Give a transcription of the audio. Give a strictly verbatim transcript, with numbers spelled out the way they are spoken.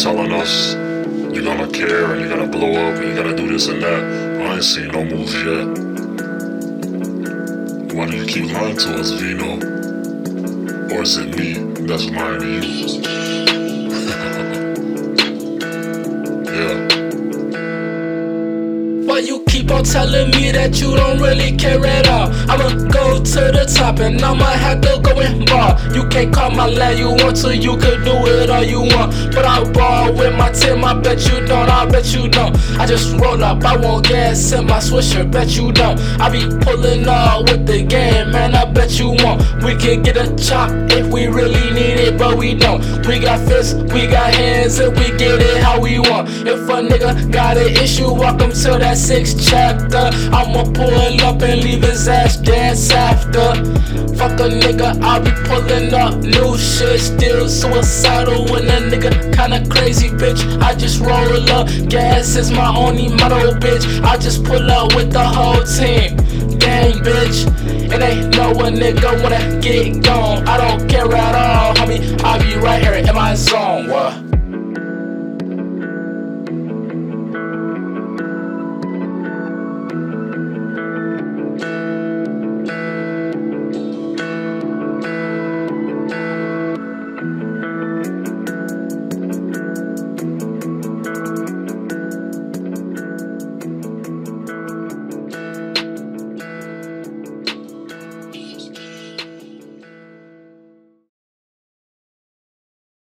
telling us you're gonna care and you're gonna blow up and you're gonna do this and that. I ain't seen no moves yet. Why do you keep lying to us, Vino? Or is it me that's lying to you? Yeah. Why you keep on telling me that you don't really care at all? I'ma go to the top and I'ma have to go and ball. You can't call my line, you want to, you could do it all you want. But I ball with my team, I bet you don't, I bet you don't. I just roll up, I want gas in my swisher, bet you don't. I be pulling up with the game, man, I bet you won't. We can get a chop if we really need it, but we don't. We got fists, we got hands, and we get it how we want. If a nigga got an issue, welcome to that sixth chapter. I'ma pull up and leave his ass dance after. Fuck a nigga, I be pulling up new shit, still suicidal when a nigga kinda crazy, bitch. I just roll up, gas is my only motto, bitch. I just pull up with the whole team. Dang, bitch, it ain't no one nigga wanna get gone. I don't care at all, homie, I be right here in my zone, what?